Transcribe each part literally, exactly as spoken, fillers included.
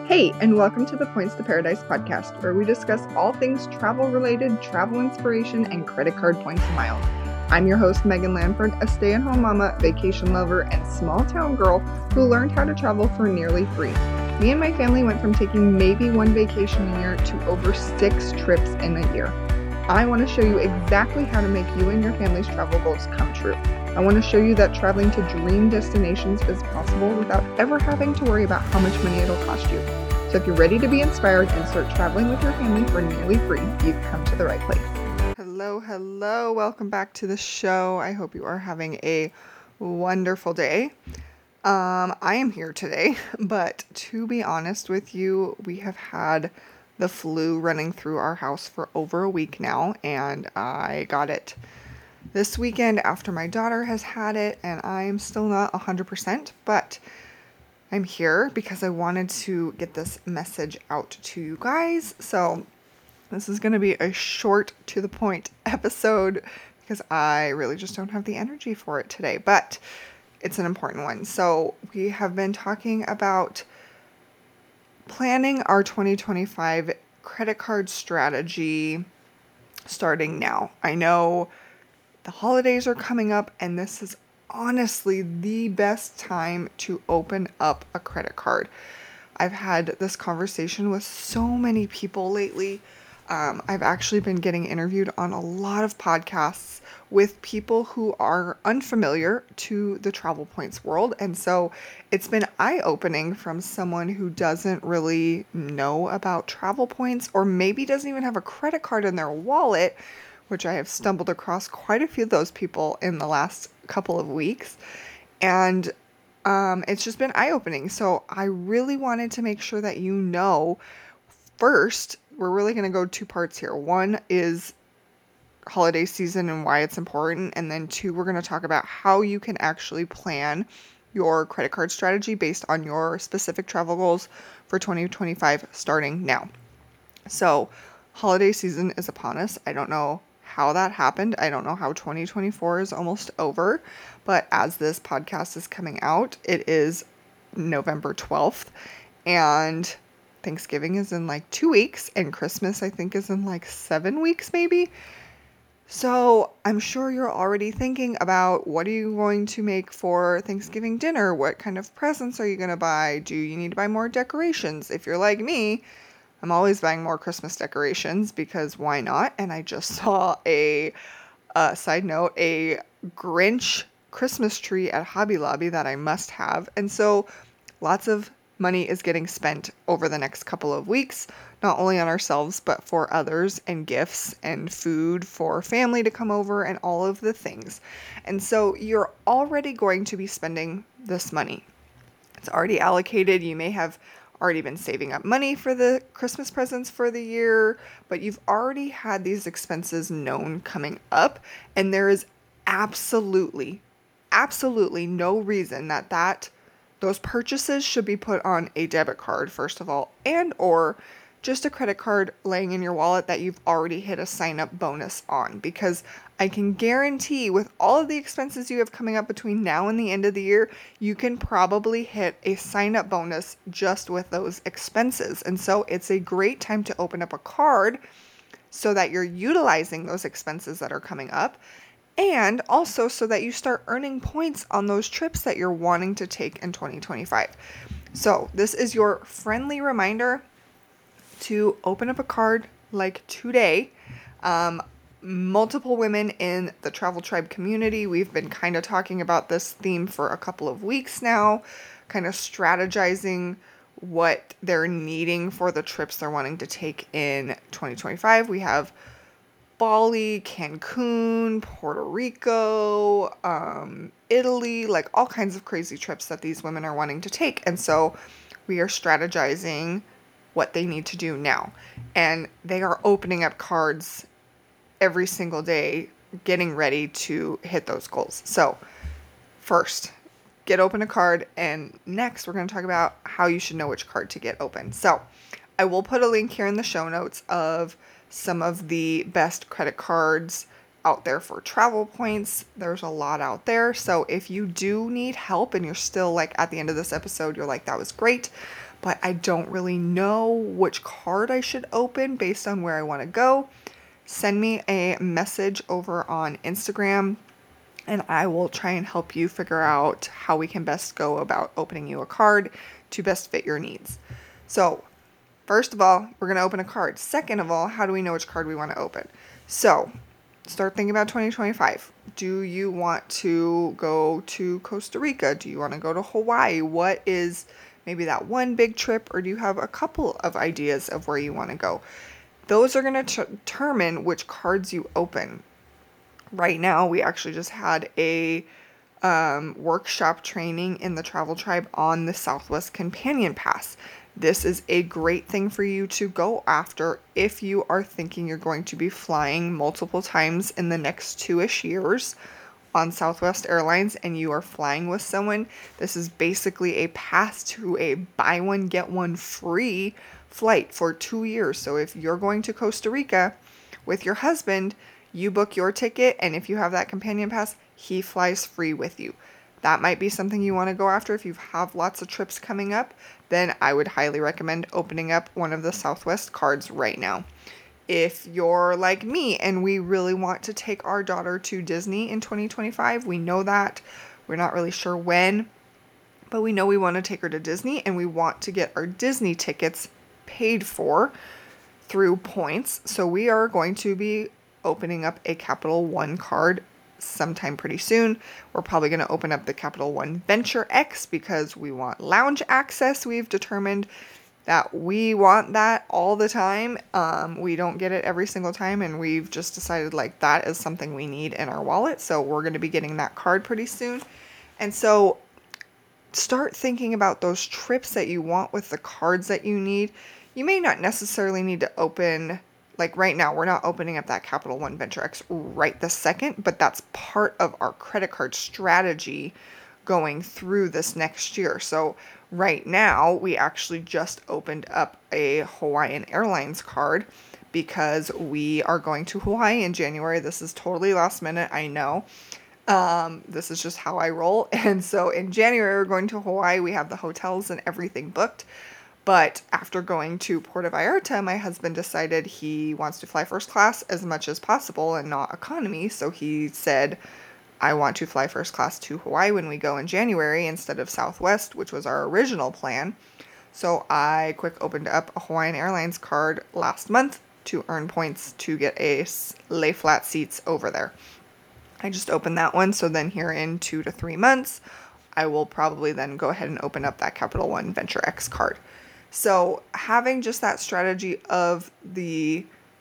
Hey, and welcome to the Points to Paradise podcast, where we discuss all things travel related, travel inspiration, and credit card points and miles. I'm your host, Megan Lanford, a stay at home mama, vacation lover, and small town girl who learned how to travel for nearly free. Me and my family went from taking maybe one vacation a year to over six trips in a year. I want to show you exactly how to make you and your family's travel goals come true. I want to show you that traveling to dream destinations is possible without ever having to worry about how much money it'll cost you. So if you're ready to be inspired and start traveling with your family for nearly free, you've come to the right place. Hello, hello. Welcome back to the show. I hope you are having a wonderful day. Um, I am here today, but to be honest with you, we have had the flu running through our house for over a week now, and I got it this weekend after my daughter has had it, and I'm still not one hundred percent, but I'm here because I wanted to get this message out to you guys. So this is going to be a short to the point episode because I really just don't have the energy for it today, but it's an important one. So we have been talking about planning our twenty twenty-five credit card strategy starting now. I know the holidays are coming up, and this is honestly the best time to open up a credit card. I've had this conversation with so many people lately. Um, I've actually been getting interviewed on a lot of podcasts with people who are unfamiliar to the Travel Points world. And so it's been eye-opening from someone who doesn't really know about Travel Points, or maybe doesn't even have a credit card in their wallet, which I have stumbled across quite a few of those people in the last couple of weeks. And um, it's just been eye-opening. So I really wanted to make sure that you know, first, we're really going to go two parts here. One is holiday season and why it's important. And then two, we're going to talk about how you can actually plan your credit card strategy based on your specific travel goals for twenty twenty-five starting now. So holiday season is upon us. I don't know how that happened. I don't know how twenty twenty-four is almost over, but as this podcast is coming out, it is November twelfth, and Thanksgiving is in like two weeks, and Christmas, I think, is in like seven weeks maybe. So I'm sure you're already thinking about, what are you going to make for Thanksgiving dinner? What kind of presents are you going to buy? Do you need to buy more decorations? If you're like me, I'm always buying more Christmas decorations because why not? And I just saw a, uh, side note, a Grinch Christmas tree at Hobby Lobby that I must have. And so lots of money is getting spent over the next couple of weeks, not only on ourselves, but for others, and gifts and food for family to come over and all of the things. And so you're already going to be spending this money. It's already allocated. You may have already been saving up money for the Christmas presents for the year, but you've already had these expenses known coming up, and there is absolutely, absolutely no reason that that those purchases should be put on a debit card, first of all, and or just a credit card laying in your wallet that you've already hit a sign-up bonus on. Because I can guarantee with all of the expenses you have coming up between now and the end of the year, you can probably hit a sign-up bonus just with those expenses. And so it's a great time to open up a card so that you're utilizing those expenses that are coming up, and also so that you start earning points on those trips that you're wanting to take in twenty twenty-five. So this is your friendly reminder to open up a card like today. Um, multiple women in the Travel Tribe community, we've been kind of talking about this theme for a couple of weeks now, kind of strategizing what they're needing for the trips they're wanting to take in twenty twenty-five. We have Bali, Cancun, Puerto Rico, um, Italy, like all kinds of crazy trips that these women are wanting to take. And so we are strategizing what they need to do now. And they are opening up cards every single day, getting ready to hit those goals. So first, get open a card. And next, we're going to talk about how you should know which card to get open. So I will put a link here in the show notes of some of the best credit cards out there for travel points. There's a lot out there. So if you do need help and you're still like at the end of this episode, you're like, that was great, but I don't really know which card I should open based on where I want to go, send me a message over on Instagram and I will try and help you figure out how we can best go about opening you a card to best fit your needs. So first of all, we're going to open a card. Second of all, how do we know which card we want to open? So start thinking about twenty twenty-five. Do you want to go to Costa Rica? Do you want to go to Hawaii? What is maybe that one big trip, or do you have a couple of ideas of where you want to go? Those are going to determine which cards you open. Right now, we actually just had a um, workshop training in the Travel Tribe on the Southwest Companion Pass. This is a great thing for you to go after if you are thinking you're going to be flying multiple times in the next two-ish years on Southwest Airlines and you are flying with someone. This is basically a pass to a buy one, get one free flight for two years. So if you're going to Costa Rica with your husband, you book your ticket, and if you have that companion pass, he flies free with you. That might be something you want to go after if you have lots of trips coming up. Then I would highly recommend opening up one of the Southwest cards right now. If you're like me and we really want to take our daughter to Disney in twenty twenty-five, we know that. We're not really sure when, but we know we want to take her to Disney and we want to get our Disney tickets paid for through points. So we are going to be opening up a Capital One card sometime pretty soon. We're probably going to open up the Capital One Venture X because we want lounge access. We've determined that we want that all the time. Um, we don't get it every single time, and we've just decided like that is something we need in our wallet. So we're going to be getting that card pretty soon. And so start thinking about those trips that you want with the cards that you need. You may not necessarily need to open, like right now, we're not opening up that Capital One Venture X right this second, but that's part of our credit card strategy going through this next year. So right now, we actually just opened up a Hawaiian Airlines card because we are going to Hawaii in January. This is totally last minute, I know. Um, this is just how I roll. And so in January, we're going to Hawaii. We have the hotels and everything booked. But after going to Puerto Vallarta, my husband decided he wants to fly first class as much as possible and not economy. So he said, I want to fly first class to Hawaii when we go in January instead of Southwest, which was our original plan. So I quick opened up a Hawaiian Airlines card last month to earn points to get a lay flat seats over there. I just opened that one. So then here in two to three months, I will probably then go ahead and open up that Capital One Venture X card. So having just that strategy of the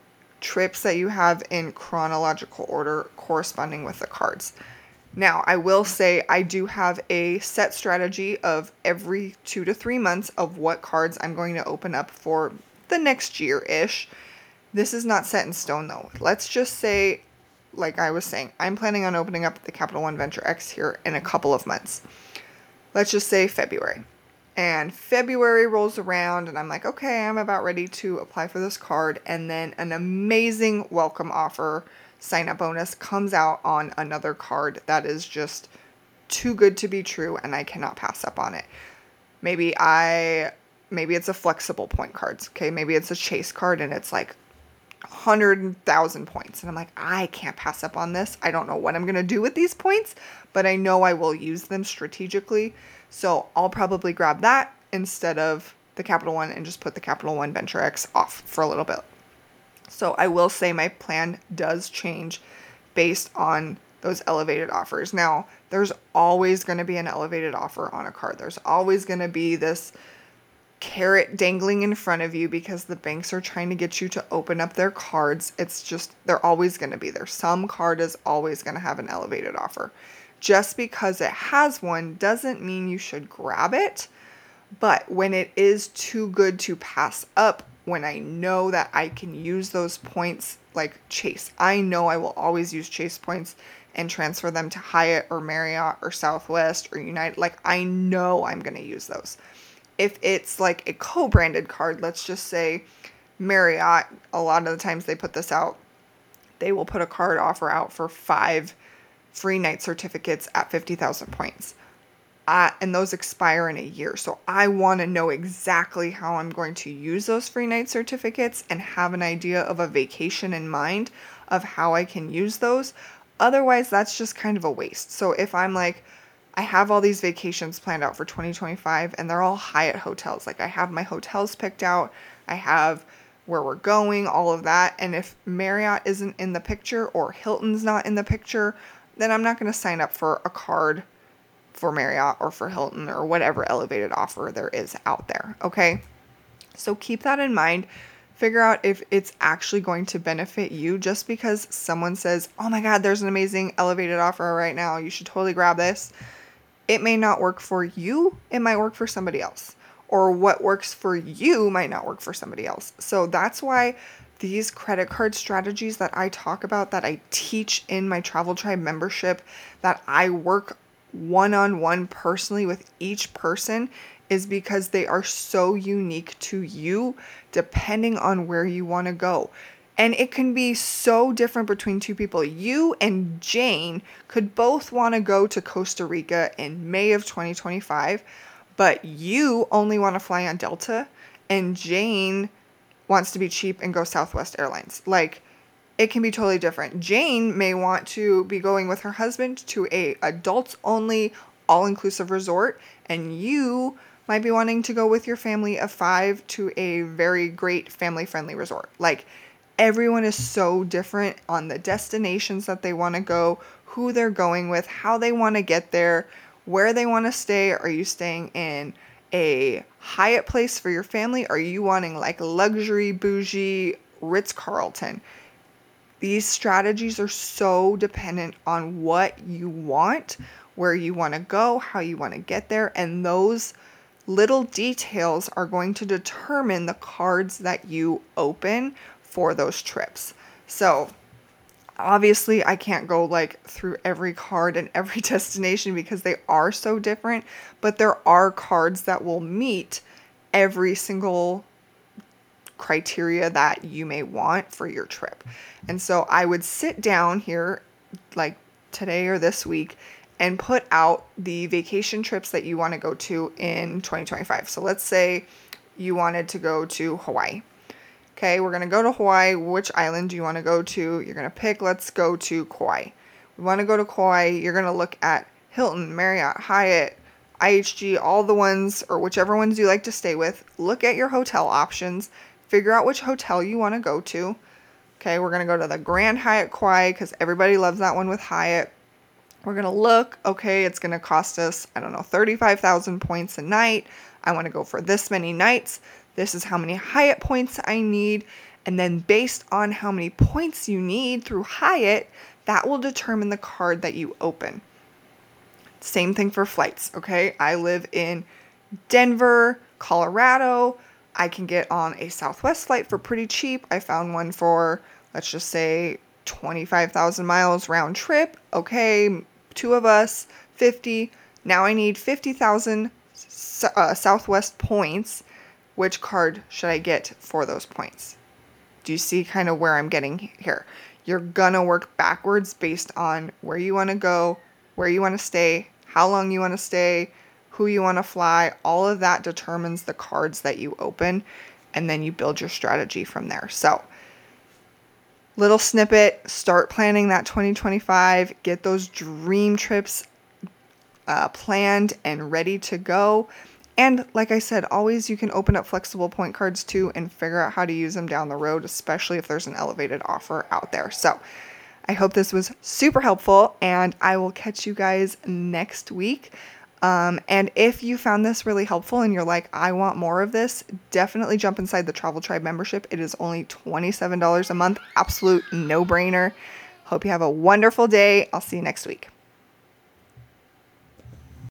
trips that you have in chronological order corresponding with the cards. Now, I will say I do have a set strategy of every two to three months of what cards I'm going to open up for the next year-ish. This is not set in stone, though. Let's just say, like I was saying, I'm planning on opening up the Capital One Venture X here in a couple of months. Let's just say February. And February rolls around and I'm like, okay, I'm about ready to apply for this card. And then an amazing welcome offer sign-up bonus comes out on another card that is just too good to be true and I cannot pass up on it. Maybe I, maybe it's a flexible point cards. Okay, maybe it's a Chase card and it's like one hundred thousand points. And I'm like, I can't pass up on this. I don't know what I'm going to do with these points, but I know I will use them strategically. So I'll probably grab that instead of the Capital One and just put the Capital One Venture X off for a little bit. So I will say my plan does change based on those elevated offers. Now, there's always going to be an elevated offer on a card. There's always going to be this carrot dangling in front of you because the banks are trying to get you to open up their cards. It's just, they're always going to be there. Some card is always going to have an elevated offer. Just because it has one doesn't mean you should grab it. But when it is too good to pass up, when I know that I can use those points like Chase, I know I will always use Chase points and transfer them to Hyatt or Marriott or Southwest or United. Like I know I'm going to use those. If it's like a co-branded card, let's just say Marriott, a lot of the times they put this out. they will put a card offer out for five free night certificates at fifty thousand points. Uh, and those expire in a year. So I want to know exactly how I'm going to use those free night certificates and have an idea of a vacation in mind of how I can use those. Otherwise, that's just kind of a waste. So if I'm like, I have all these vacations planned out for twenty twenty-five and they're all Hyatt hotels. Like I have my hotels picked out. I have where we're going, all of that. And if Marriott isn't in the picture or Hilton's not in the picture, then I'm not going to sign up for a card for Marriott or for Hilton or whatever elevated offer there is out there. Okay. So keep that in mind. Figure out if it's actually going to benefit you. Just because someone says, oh my God, there's an amazing elevated offer right now, you should totally grab this. It may not work for you. It might work for somebody else. Or what works for you might not work for somebody else. So that's why these credit card strategies that I talk about, that I teach in my Travel Tribe membership, that I work one-on-one personally with each person, is because they are so unique to you depending on where you want to go. And it can be so different between two people. You and Jane could both want to go to Costa Rica in May of twenty twenty-five, but you only want to fly on Delta and Jane wants to be cheap and go Southwest Airlines. Like, it can be totally different. Jane may want to be going with her husband to a adults only all-inclusive resort, and you might be wanting to go with your family of five to a very great family-friendly resort. Like, everyone is so different on the destinations that they want to go, who they're going with, how they want to get there, where they want to stay. Are you staying in a Hyatt place for your family? Are you wanting like luxury, bougie, Ritz-Carlton? These strategies are so dependent on what you want, where you want to go, how you want to get there, and those little details are going to determine the cards that you open for those trips. So obviously I can't go like through every card and every destination because they are so different, but there are cards that will meet every single criteria that you may want for your trip. And so I would sit down here like today or this week and put out the vacation trips that you want to go to in twenty twenty-five. So let's say you wanted to go to Hawaii. Okay, we're going to go to Hawaii. Which island do you want to go to? You're going to pick, let's go to Kauai. We want to go to Kauai. You're going to look at Hilton, Marriott, Hyatt, I H G, all the ones, or whichever ones you like to stay with. Look at your hotel options. Figure out which hotel you want to go to. Okay, we're going to go to the Grand Hyatt Kauai because everybody loves that one with Hyatt. We're going to look, okay, it's going to cost us, I don't know, thirty-five thousand points a night. I want to go for this many nights. This is how many Hyatt points I need. And then based on how many points you need through Hyatt, that will determine the card that you open. Same thing for flights, okay? I live in Denver, Colorado. I can get on a Southwest flight for pretty cheap. I found one for, let's just say, twenty-five thousand miles round trip. Okay, two of us, fifty. Now I need fifty thousand uh, Southwest points. Which card should I get for those points? Do you see kind of where I'm getting here? You're gonna work backwards based on where you want to go, where you want to stay, how long you want to stay, who you want to fly. All of that determines the cards that you open, and then you build your strategy from there. So, little snippet, start planning that twenty twenty-five, get those dream trips uh, planned and ready to go. And like I said, always you can open up flexible point cards too and figure out how to use them down the road, especially if there's an elevated offer out there. So I hope this was super helpful, and I will catch you guys next week. Um, and if you found this really helpful and you're like, I want more of this, definitely jump inside the Travel Tribe membership. It is only twenty-seven dollars a month. Absolute no-brainer. Hope you have a wonderful day. I'll see you next week.